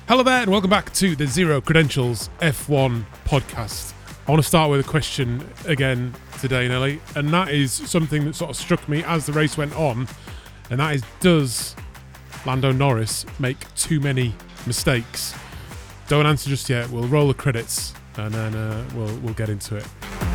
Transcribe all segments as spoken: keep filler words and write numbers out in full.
Hello there and welcome back to the Zero Credentials F one podcast. I want to start with a question again today, Nelly, and that is something that sort of struck me as the race went on, and that is, does Lando Norris make too many mistakes? Don't answer just yet. We'll roll the credits and then uh, we'll we'll get into it.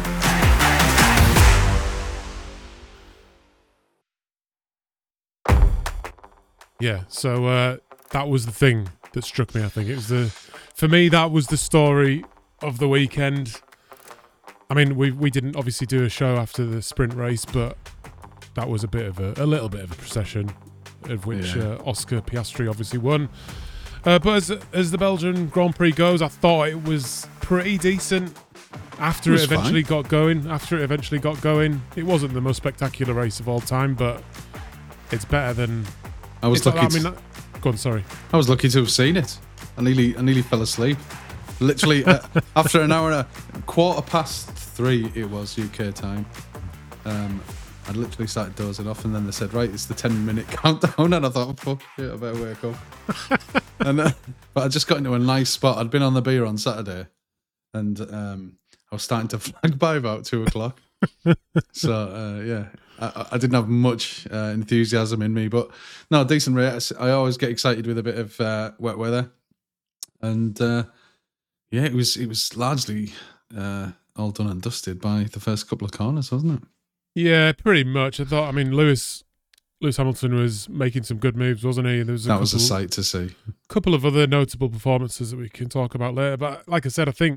Yeah, so uh, that was the thing that struck me. I think it was the, for me, that was the story of the weekend. I mean, we we didn't obviously do a show after the sprint race, but that was a bit of a, a little bit of a procession, of which yeah. uh, Oscar Piastri obviously won. Uh, but as as the Belgian Grand Prix goes, I thought it was pretty decent. After it, it eventually fine. got going, after it eventually got going, it wasn't the most spectacular race of all time, but it's better than. I was lucky. Like, to, I mean, go on, sorry. I was lucky to have seen it. I nearly, I nearly fell asleep. Literally, uh, after an hour and a quarter past three, it was U K time. Um, I literally started dozing off, and then they said, "Right, it's the ten-minute countdown," and I thought, "Fuck it, I better wake up." and uh, but I just got into a nice spot. I'd been on the beer on Saturday, and um, I was starting to flag by about two o'clock. so uh, yeah. I, I didn't have much uh, enthusiasm in me, but no, decent race. I always get excited with a bit of uh, wet weather, and uh, yeah, it was it was largely uh, all done and dusted by the first couple of corners, wasn't it? Yeah, pretty much. I thought. I mean, Lewis Lewis Hamilton was making some good moves, wasn't he? There was a that couple, was a sight to see. A couple of other notable performances that we can talk about later. But like I said, I think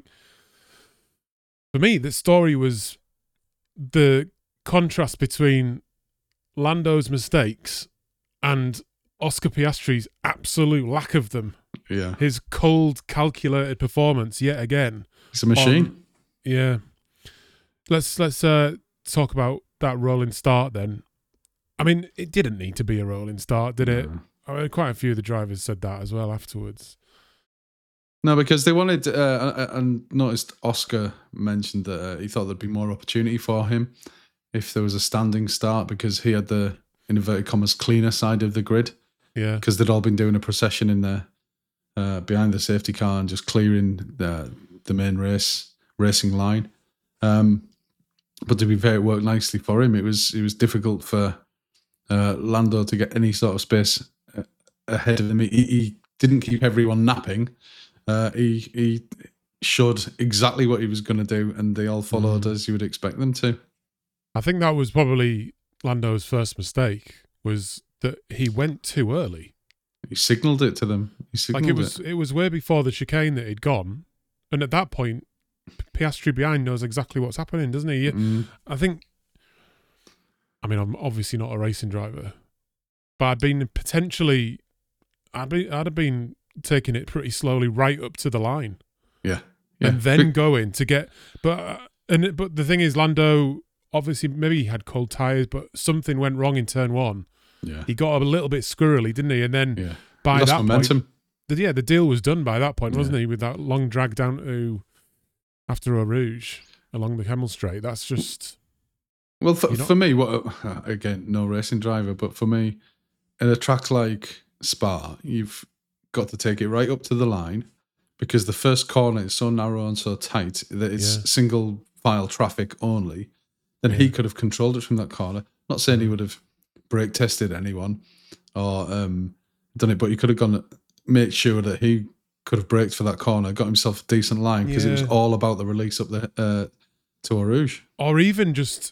for me, the story was the contrast between Lando's mistakes and Oscar Piastri's absolute lack of them. Yeah. His cold, calculated performance yet again. It's a machine. On, yeah. Let's let's uh, talk about that rolling start then. I mean, it didn't need to be a rolling start, did it? No. I mean, quite a few of the drivers said that as well afterwards. No, because they wanted, uh, and noticed Oscar mentioned that uh, he thought there'd be more opportunity for him if there was a standing start, because he had the, in inverted commas, cleaner side of the grid. Yeah. Because they'd all been doing a procession in there uh, behind the safety car and just clearing the the main race racing line. Um, but to be fair, it worked nicely for him. It was it was difficult for uh, Lando to get any sort of space ahead of him. He, he didn't keep everyone napping. Uh, he he showed exactly what he was going to do, and they all followed mm. as you would expect them to. I think that was probably Lando's first mistake, was that he went too early. He signalled it to them. He signalled like it was, it. it was way before the chicane that he'd gone, and at that point, Piastri behind knows exactly what's happening, doesn't he? Mm. I think. I mean, I'm obviously not a racing driver, but I'd been potentially, I'd be, I'd have been taking it pretty slowly right up to the line, yeah, yeah. and then going to get. But uh, and but the thing is, Lando. Obviously, maybe he had cold tyres, but something went wrong in turn one. Yeah, he got a little bit squirrely, didn't he? And then yeah. by lost that momentum. point, the, yeah, the deal was done by that point, wasn't yeah. he? With that long drag down to after Eau Rouge along the Kemmel Straight. That's just well for, you know, for me. What again? No racing driver, but for me, in a track like Spa, you've got to take it right up to the line, because the first corner is so narrow and so tight that it's yeah. single file traffic only. Then yeah. he could have controlled it from that corner. Not saying he would have brake tested anyone or um, done it, but he could have gone, made sure that he could have braked for that corner, got himself a decent line, because yeah. it was all about the release up the uh, to Eau Rouge. Or even just,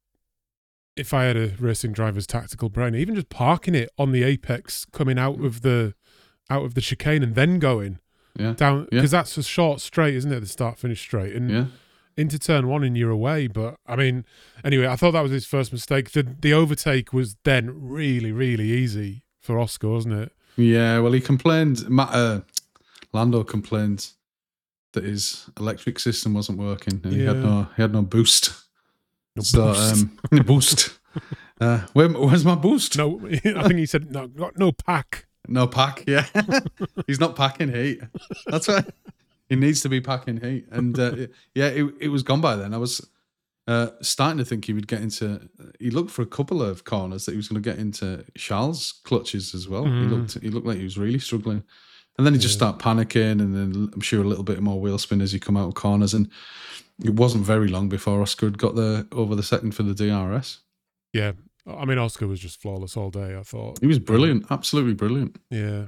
if I had a racing driver's tactical brain, even just parking it on the apex, coming out of the out of the chicane and then going yeah. down, because yeah. that's a short straight, isn't it? The start finish straight, and. Yeah. Into turn one and you're away. But I mean, anyway, I thought that was his first mistake. The the overtake was then really, really easy for Oscar, wasn't it? Yeah, well, he complained, Matt, uh, Lando complained that his electric system wasn't working, and yeah. he had no he had no boost. No so, boost. Um, boost. Uh, where, where's my boost? No, I think he said no, no pack. No pack, yeah. He's not packing heat. That's right. He needs to be packing heat. And uh, yeah, it, it was gone by then. I was uh, starting to think he would get into... He looked for a couple of corners that he was going to get into Charles' clutches as well. Mm. He looked he looked like he was really struggling. And then he just Yeah. start panicking, and then I'm sure a little bit more wheel spin as he come out of corners. And it wasn't very long before Oscar had got the over the second for the D R S. Yeah. I mean, Oscar was just flawless all day, I thought. He was brilliant, absolutely brilliant. Yeah.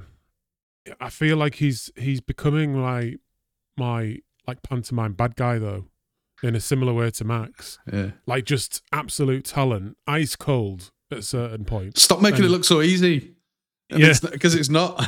I feel like he's he's becoming like my like pantomime bad guy though, in a similar way to Max. Yeah. Like just absolute talent, ice cold at a certain point. Stop making And- it look so easy. Yeah. Because it's, it's not.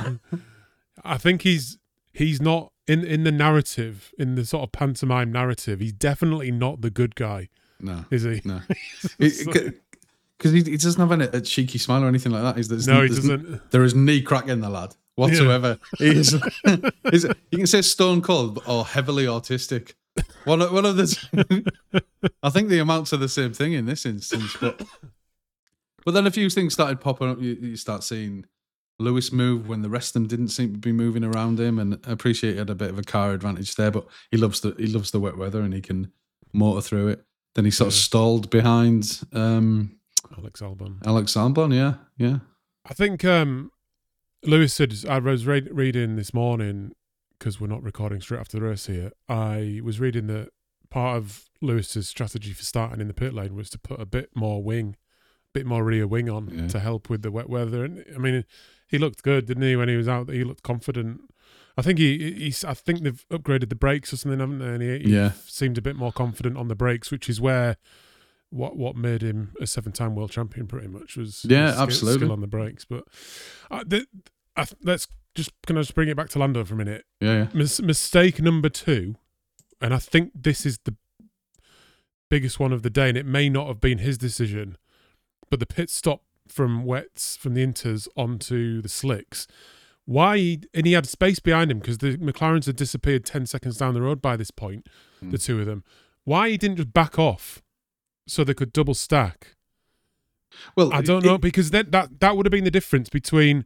I think he's he's not in in the narrative, in the sort of pantomime narrative. He's definitely not the good guy, No. is he? No. So- Because he, he doesn't have any, a cheeky smile or anything like that. He's, there's, no, he there's, doesn't. There is knee cracking the lad whatsoever. He is, he's, you can say stone cold or heavily autistic. One of, one of the. I think the amounts are the same thing in this instance, but but then a few things started popping up. You, you start seeing Lewis move when the rest of them didn't seem to be moving around him, and I appreciate he had a bit of a car advantage there. But he loves the he loves the wet weather and he can motor through it. Then he sort of Yeah. stalled behind. Um, Alex Albon. Alex Albon, yeah, yeah. I think um, Lewis said, I was read, reading this morning, because we're not recording straight after the race here, I was reading that part of Lewis's strategy for starting in the pit lane was to put a bit more wing, a bit more rear wing on Yeah. to help with the wet weather. And I mean, he looked good, didn't he, when he was out there? He looked confident. I think he, he's. I think they've upgraded the brakes or something, haven't they? And he, he Yeah. seemed a bit more confident on the brakes, which is where what what made him a seven-time world champion, pretty much, was Yeah, his skill, absolutely. skill on the brakes. But uh, the, I, let's just can I just bring it back to Lando for a minute? Yeah, yeah. Mis- mistake number two, and I think this is the biggest one of the day, and it may not have been his decision, but the pit stop from wets from the inters onto the slicks. Why? And he had space behind him because the McLarens had disappeared ten seconds down the road by this point, Mm. the two of them. Why he didn't just back off so they could double stack? Well, I don't it- know, because that that that would have been the difference between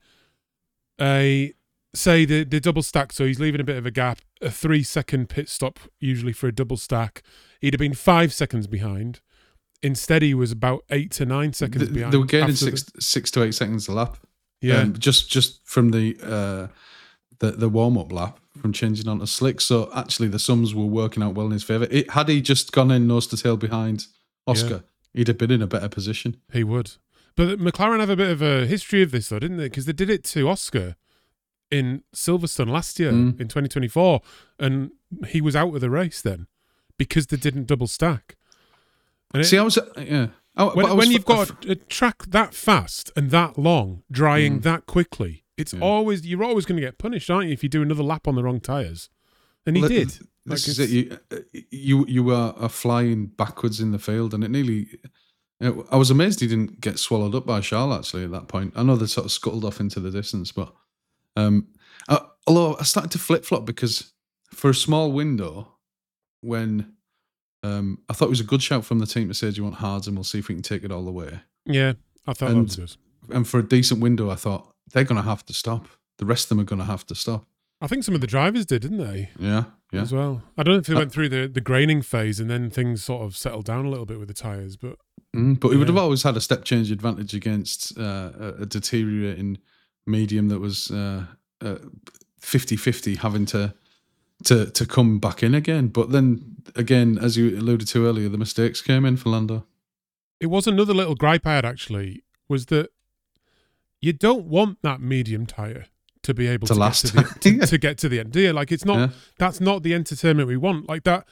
a say the the double stack. So he's leaving a bit of a gap, a three second pit stop usually for a double stack. He'd have been five seconds behind. Instead, he was about eight to nine seconds They, behind. they were gaining after the- six six to eight seconds a lap. yeah, um, just just from the uh, the the warm up lap from changing onto slick. So actually, the sums were working out well in his favour. It, had he just gone in nose to tail behind Oscar, he'd have been in a better position. he would. But McLaren have a bit of a history of this, though, didn't they? Because they did it to Oscar in Silverstone last year Mm. in twenty twenty-four, and he was out of the race then because they didn't double stack. And it- See, I was uh, yeah. I, but when, I was when f- you've got a, a track that fast and that long, drying Mm. that quickly, it's Yeah. always you're always going to get punished, aren't you, if you do another lap on the wrong tyres? And he Well, did. th- Like, This is it's- it. You, uh, you you were are flying backwards in the field, and it nearly. You know, I was amazed he didn't get swallowed up by Charles. Actually, at that point, I know they sort of scuttled off into the distance, but um, I, although I started to flip flop because for a small window, when um, I thought it was a good shout from the team to say, "Do you want hards?" and we'll see if we can take it all the way. Yeah, I thought And- that was good. And for a decent window, I thought they're going to have to stop. The rest of them are going to have to stop. I think some of the drivers did, didn't they, Yeah, yeah. as well? I don't know if they Uh, went through the, the graining phase and then things sort of settled down a little bit with the tyres, but Mm, but we would have Yeah. always had a step change advantage against uh, a, a deteriorating medium that was uh, uh, fifty-fifty having to, to to come back in again. But then again, as you alluded to earlier, the mistakes came in for Lando. it was another little gripe I had actually, was that you don't want that medium tyre to be able To to, last. Get to, the, to, Yeah. to get to the end, do you? Like, it's not, Yeah. that's not the entertainment we want. Like that,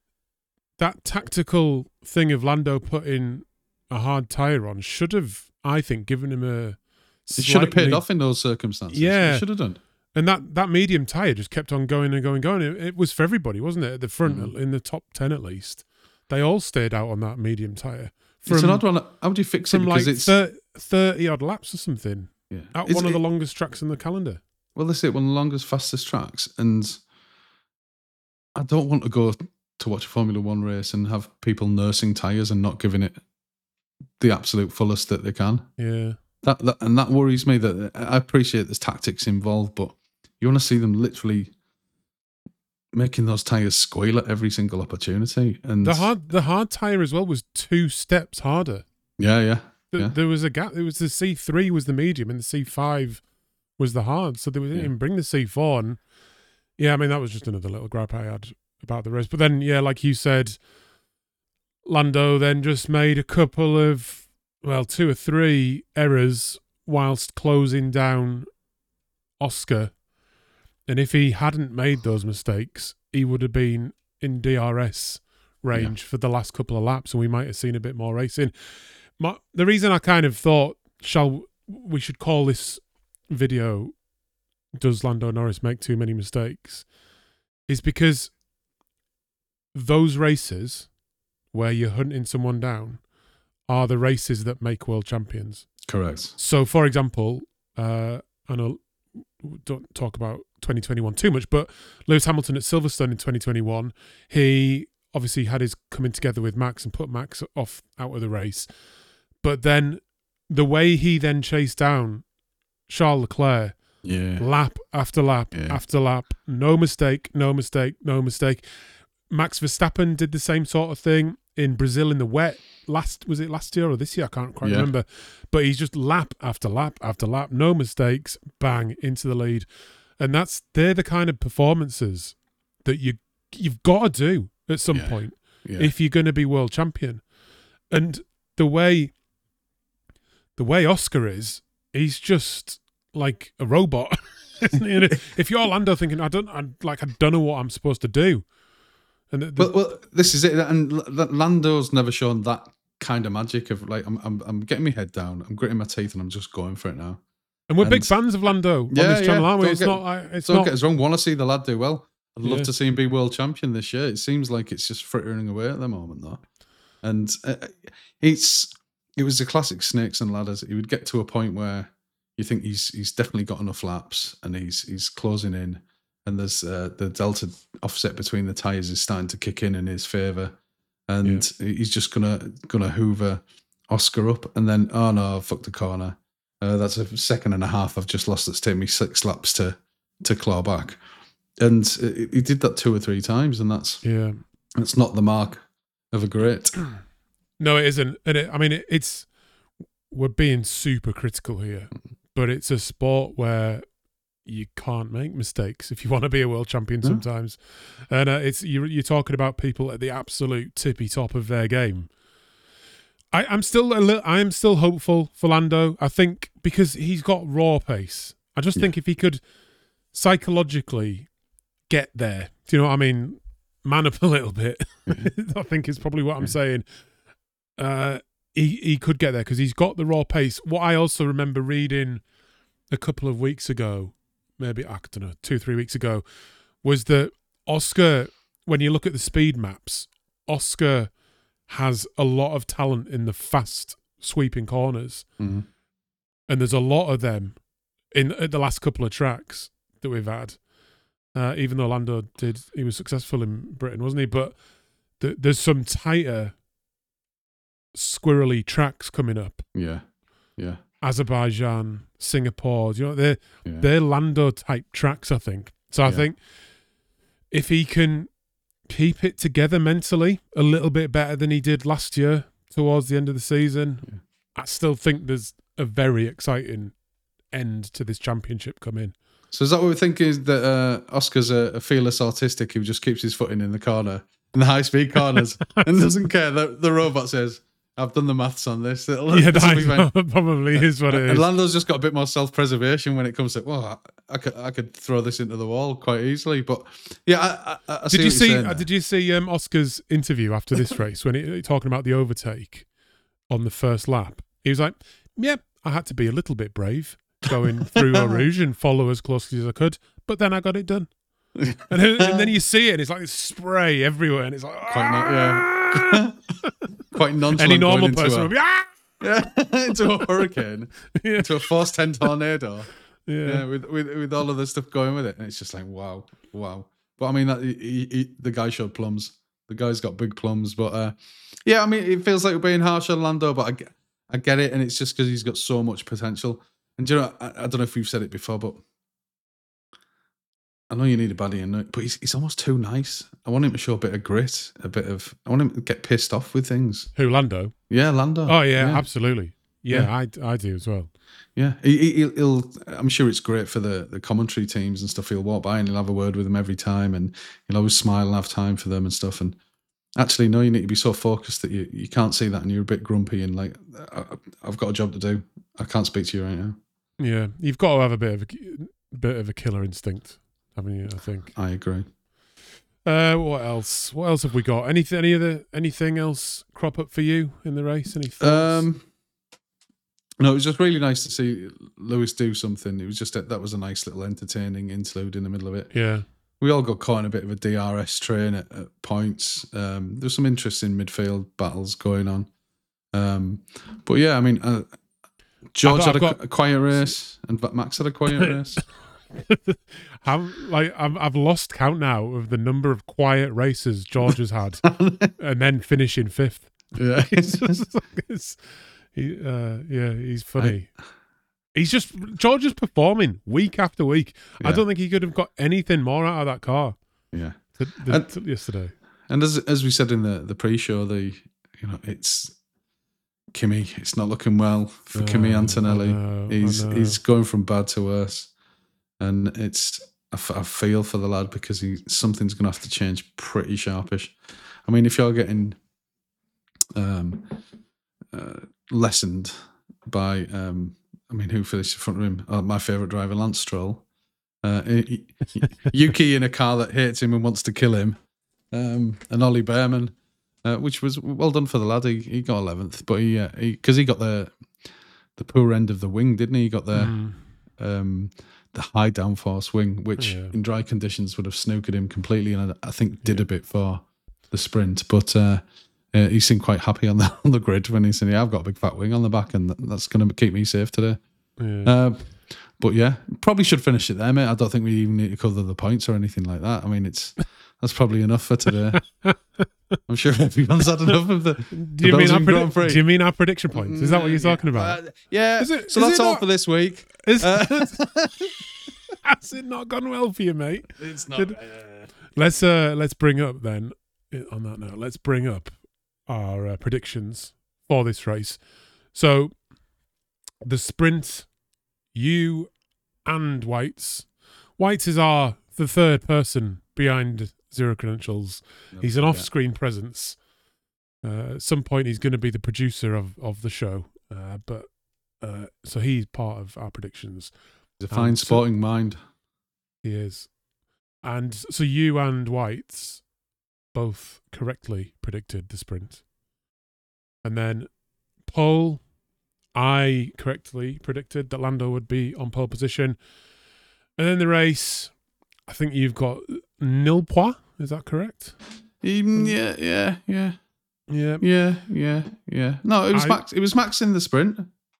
that tactical thing of Lando putting a hard tyre on should have, I think, given him a It should have paid slightly- off in those circumstances. Yeah. It should have done. And that, that medium tyre just kept on going and going and going. It, it was for everybody, wasn't it? At the front, Mm. in the top ten at least. They all stayed out on that medium tyre. It's an odd one. How would you fix it? From Because like it's thir- thirty odd laps or something. yeah. At It's- one of the it- longest tracks in the calendar. Well, this is one of the longest, fastest tracks, and I don't want to go to watch a Formula One race and have people nursing tyres and not giving it the absolute fullest that they can. Yeah. That, that and that worries me. That I appreciate there's tactics involved, but you want to see them literally making those tyres squeal at every single opportunity. And The hard the hard tyre as well was two steps harder. yeah, yeah, Th- Yeah. There was a gap. It was the C three was the medium and the C five was the hard. So they didn't Yeah. even bring the C four. And yeah, I mean, that was just another little gripe I had about the race. But then, yeah, like you said, Lando then just made a couple of, well, two or three errors whilst closing down Oscar. And if he hadn't made those mistakes, he would have been in D R S range yeah. for the last couple of laps, and we might have seen a bit more racing. My, the reason I kind of thought, shall we should call this video, Does Lando Norris Make Too Many Mistakes? Is because those races where you're hunting someone down are the races that make world champions. Correct. So, for example, uh, I know don't talk about twenty twenty-one too much, but Lewis Hamilton at Silverstone in twenty twenty-one, he obviously had his coming together with Max and put Max off out of the race. But then the way he then chased down Charles Leclerc, yeah. lap after lap yeah. after lap, no mistake, no mistake, no mistake. Max Verstappen did the same sort of thing in Brazil in the wet. Last was it last year or this year? I can't quite yeah. remember. But he's just lap after lap after lap, no mistakes, bang, into the lead. And that's they're the kind of performances that you you've got to do at some yeah. point yeah. if you're going to be world champion. And the way the way Oscar is, he's just like a robot. Isn't he? If you're Lando thinking, I don't, I like, I don't know what I'm supposed to do. And the, the, well, well, this is it. And Lando's never shown that kind of magic of like, I'm, I'm, I'm getting my head down, I'm gritting my teeth, and I'm just going for it now. And we're and, big fans of Lando yeah, on this channel, yeah. aren't we? Don't It's get, not. It's don't not. get us wrong. Want to see the lad do well. I'd love yeah. to see him be world champion this year. It seems like it's just frittering away at the moment, though. And uh, it's it was a classic snakes and ladders. He would get to a point where you think he's he's definitely got enough laps, and he's he's closing in. And there's uh, the delta offset between the tyres is starting to kick in in his favour, and yeah. he's just gonna gonna hoover Oscar up, and then oh no, I've fucked the corner. Uh, that's a second and a half I've just lost. That's taken me six laps to to claw back, and it, he did that two or three times, and that's yeah, that's not the mark of a great. No, it isn't, and it, I mean it, it's we're being super critical here, but it's a sport where you can't make mistakes if you want to be a world champion no. sometimes. And uh, it's you're, you're talking about people at the absolute tippy top of their game. I, I'm still a little, I'm still hopeful for Lando. I think because he's got raw pace. I just yeah. think if he could psychologically get there, do you know what I mean? Man up a little bit. Mm-hmm. I think is probably what I'm saying. Uh, he he could get there because he's got the raw pace. What I also remember reading a couple of weeks ago, maybe, I don't know, two, three weeks ago, was that Oscar, when you look at the speed maps, Oscar has a lot of talent in the fast sweeping corners. Mm-hmm. And there's a lot of them in at the last couple of tracks that we've had. Uh, even though Lando did, he was successful in Britain, wasn't he? But th- there's some tighter, squirrely tracks coming up. Yeah, yeah. Azerbaijan, Singapore, you know, they're, yeah. they're Lando type tracks, I think. So I yeah. think if he can keep it together mentally a little bit better than he did last year towards the end of the season, yeah. I still think there's a very exciting end to this championship coming. So is that what we're thinking, is that uh, Oscar's a, a fearless autistic who just keeps his footing in the corner, in the high-speed corners, and doesn't care that the robot says, I've done the maths on this. It'll, yeah, that probably is what it is. And Lando's just got a bit more self-preservation when it comes to, well, I, I could I could throw this into the wall quite easily. But yeah, I, I, I see did you see? uh, did you see um, Oscar's interview after this race when he talking about the overtake on the first lap? He was like, "Yeah, I had to be a little bit brave going through Eau Rouge and follow as closely as I could, but then I got it done." and, and then you see it, and it's like this spray everywhere, and it's like quite not, yeah. Quite nonchalant. Any normal going person a, would be ah! yeah, into a hurricane, yeah. into a force ten tornado, yeah, yeah with, with with all of the stuff going with it, and it's just like wow, wow. But I mean, that he, he, the guy showed plums. The guy's got big plums, but uh, yeah, I mean, it feels like we're being harsh on Lando, but I get, I get it, and it's just because he's got so much potential. And you know, I, I don't know if we've said it before, but I know you need a baddie in it, but he's, he's almost too nice. I want him to show a bit of grit, a bit of... I want him to get pissed off with things. Who, Lando? Yeah, Lando. Oh, yeah, yeah. absolutely. Yeah, Yeah. I, I do as well. Yeah, he, he, he'll, he'll. I'm sure it's great for the, the commentary teams and stuff. He'll walk by and he'll have a word with them every time, and he'll always smile and have time for them and stuff. And actually, no, you need to be so focused that you, you can't see that, and you're a bit grumpy and like, I, I've got a job to do. I can't speak to you right now. Yeah, you've got to have a bit of a bit of a killer instinct, haven't you? I think. I agree. Uh, what else? What else have we got? Anything? Any other? Anything else crop up for you in the race? Any thoughts? Um, no, it was just really nice to see Lewis do something. It was just that, that was a nice little entertaining interlude in the middle of it. Yeah. We all got caught in a bit of a D R S train at, at points. Um, there's some interesting midfield battles going on. Um, but yeah, I mean, uh, George I've got- had a, I've got- a quiet race, and Max had a quiet race. I'm like I've I've lost count now of the number of quiet races George has had, and then finishing fifth. Yeah, It's just like it's, he, uh, yeah, he's funny. I, he's just George is performing week after week. Yeah. I don't think he could have got anything more out of that car. Yeah, to, the, and, to yesterday. And as as we said in the the pre-show, the you know it's Kimi. It's not looking well for Oh, Kimi Antonelli. I know, I he's know. he's going from bad to worse, and it's I, f- I feel for the lad because he something's going to have to change pretty sharpish. I mean, if you're getting um, uh, lessened by, um, I mean, who finished in front of him? Oh, my favourite driver, Lance Stroll. Uh, he- he- Yuki in a car that hates him and wants to kill him, um, and Ollie Behrman, uh, which was well done for the lad. He, he got eleventh, but he because he, he got the the poor end of the wing, didn't he? He got the Mm. um, the high downforce wing, which Yeah. in dry conditions would have snookered him completely, and I, I think did a bit for the sprint. But uh, uh, he seemed quite happy on the on the grid when he said, "Yeah, I've got a big fat wing on the back, and that's going to keep me safe today." Yeah. Uh, but yeah, probably should finish it there, mate. I don't think we even need to cover the points or anything like that. I mean, it's that's probably enough for today. I'm sure everyone's had enough of the. do, you mean our Belgian predi- Grand Prix. do you mean our prediction points? Is that what you're talking about? Uh, yeah. Is it- so is that's it all not- for this week. Is, Uh, has it not gone well for you, mate? it's not- Did- Let's uh, let's bring up then. On that note, let's bring up our uh, predictions for this race. So, the sprint, you and Whites. Whites is our the third person behind Zero Credentials. He's an off-screen presence. Uh, at some point, he's going to be the producer of, of the show. Uh, but uh, so he's part of our predictions. He's a fine And so- sporting mind. He is. And so you and Whites both correctly predicted the sprint. And then pole, I correctly predicted that Lando would be on pole position. And then the race, I think you've got nil points. Is that correct? Even, yeah, yeah, yeah, Yeah. yeah, yeah, yeah. No, it was I- Max. It was Max in the sprint.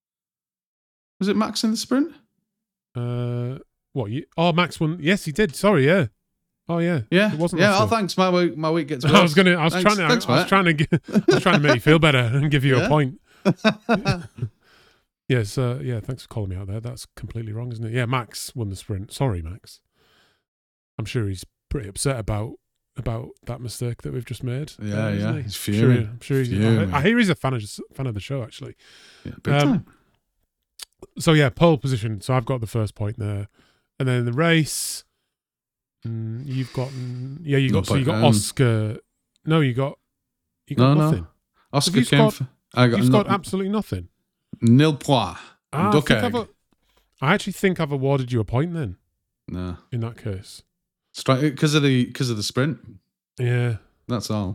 Was it Max in the sprint? Uh, what? You, oh, Max won. Yes, he did. Sorry, yeah. Oh, yeah. Yeah, It wasn't yeah. last Oh, week. thanks. My week, my week gets worse. I was gonna. I was Thanks- trying to. thanks, I, I was mate. trying to. Get, I was trying to make you feel better and give you Yeah. a point. Yes, uh, yeah, thanks for calling me out there. That's completely wrong, isn't it? Yeah, Max won the sprint. Sorry, Max. I'm sure he's pretty upset about about that mistake that we've just made. Yeah, uh, isn't yeah, he? he's I'm sure, fuming. he- I'm sure he's. Fuming. I, I hear he's a fan of fan of the show, actually. Yeah, big Um, time. So yeah, pole position. So I've got the first point there, and then the race. Mm, you've got mm, yeah, you No got so you point. got Um, Oscar. No, you got you got No, no. nothing. Oscar you came. scored- for, I got You've no, got absolutely nothing. nil points. Ah, I, Duck think I've egg. a- I actually think I've awarded you a point then. No, In that case, because of the because of the sprint. yeah. That's all.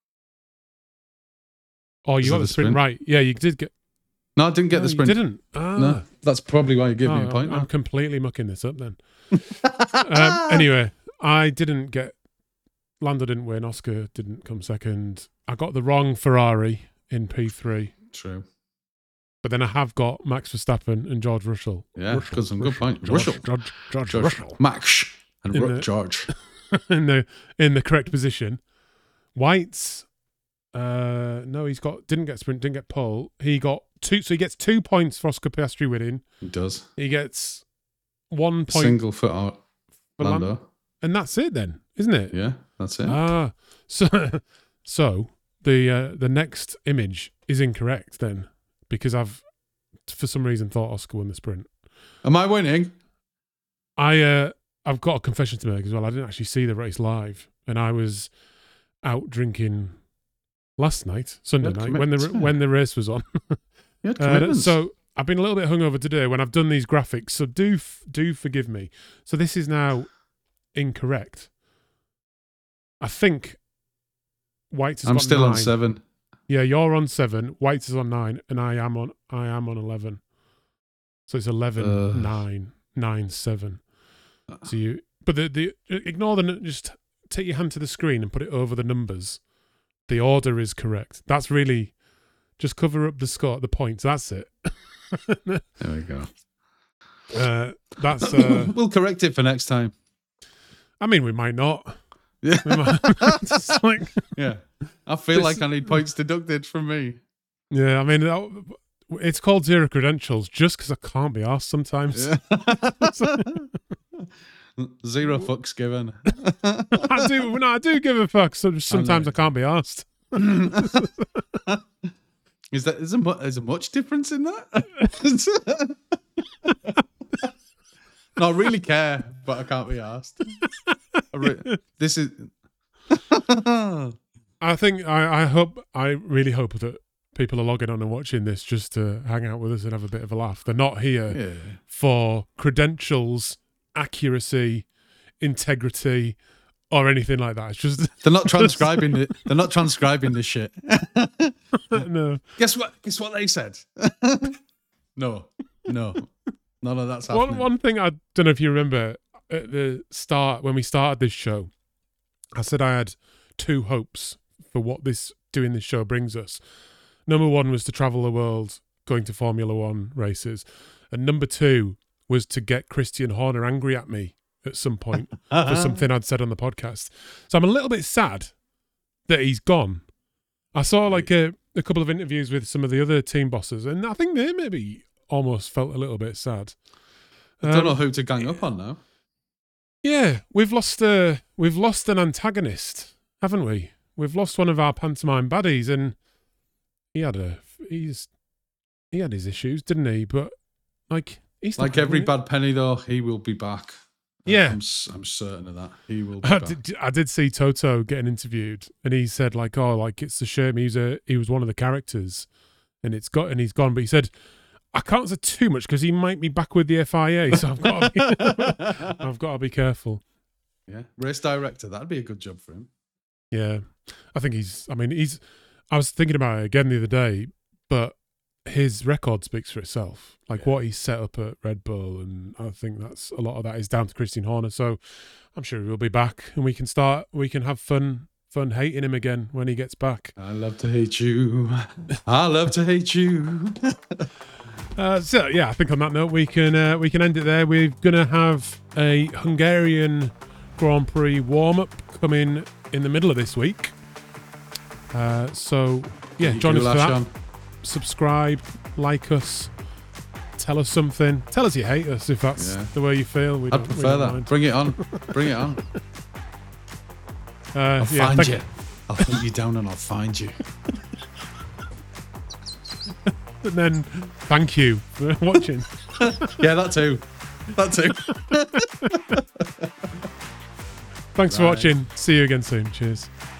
Oh, Is you it got the the sprint sprint? right. Yeah, you did get. No, I didn't get no, the sprint. You didn't. Ah. No, that's probably why you gave me Oh, a point. I'm now. completely mucking this up then. um, anyway, I didn't get. Lando didn't win. Oscar didn't come second. I got the wrong Ferrari in P three, True. but then I have got Max Verstappen and George Russell. Yeah, Russell, good, some good point. George, Russell. George, George, George. Russell Max and In Ru- the- George. in the in the correct position. White's. Uh, no, he's got didn't get sprint, didn't get pole. He got two, so he gets two points for Oscar Piastri winning. He does. He gets one point Single foot out. for Lan- Lando. and that's it then, isn't it? Yeah, that's it. Ah, so so the uh, the next image is incorrect then because I've for some reason thought Oscar won the sprint. Am I winning? I uh, I've got a confession to make as well. I didn't actually see the race live, and I was out drinking last night, Sunday night, when the when the race was on. You had uh, commitments. so I've been a little bit hungover today when I've done these graphics. So do f- do forgive me. So this is now incorrect. I think White has I'm got still nine. on seven. Yeah, you're on seven. White is on nine, and I am on I am on eleven. So it's eleven, Uh. nine, nine, seven. So you, but the the ignore the n- just take your hand to the screen and put it over the numbers. The order is correct. That's really just cover up the score, the points. That's it. There we go. Uh, that's. Uh, We'll correct it for next time. I mean, we might not. Yeah. We might, it's like, Yeah. I feel like I need points deducted from me. yeah, I mean, that- it's called zero credentials just because I can't be asked sometimes. Yeah. Zero fucks given. I do. No, I do give a fuck. So sometimes I, I can't be asked. Is that is there, mu- is there much difference in that? No, I really care, but I can't be asked. I re- this is. I think I, I hope I really hope that people are logging on and watching this just to hang out with us and have a bit of a laugh. They're not here Yeah. for credentials, accuracy, integrity, or anything like that. It's just They're not transcribing it. They're not transcribing this shit. no. Guess what? Guess what they said? No, no, none of that's happening. One one thing I don't know if you remember at the start when we started this show, I said I had two hopes for what this doing this show brings us. Number one was to travel the world, going to Formula One races, and number two was to get Christian Horner angry at me at some point for something I'd said on the podcast. So I'm a little bit sad that he's gone. I saw like a, a couple of interviews with some of the other team bosses, and I think they maybe almost felt a little bit sad. I don't Um, know who to gang up on now. Yeah, we've lost a we've lost an antagonist, haven't we? We've lost one of our pantomime baddies, and he had a he's he had his issues, didn't he? But like he's not Like every having it. bad penny, though, he will be back. Yeah. I'm, s- I'm certain of that. He will be I back. did, I did see Toto getting interviewed, and he said like, "Oh, like it's a shame he's a he was one of the characters, and it's got and he's gone." But he said, "I can't say too much because he might be back with the F I A, so I've got to be, I've got to be careful." Yeah, race director. That'd be a good job for him. Yeah, I think he's. I mean, he's. I was thinking about it again the other day, but his record speaks for itself. Like Yeah. what he set up at Red Bull, and I think that's a lot of that is down to Christian Horner. So I'm sure he'll be back, and we can start. We can have fun, fun hating him again when he gets back. I love to hate you. I love to hate you. Uh, so yeah, I think on that note we can uh, we can end it there. We're gonna have a Hungarian Grand Prix warm up coming in the middle of this week. Uh, so yeah, Keep join your us for lash that. on. Subscribe, like us, tell us something. Tell us you hate us if that's Yeah. the way you feel. We I'd don't, we prefer don't that. mind. Bring it on. Bring it on. Uh, I'll yeah, find thank- you. I'll hunt you down and I'll find you. And then thank you for watching. Yeah, that too. That too. Thanks for Right. watching. See you again soon. Cheers.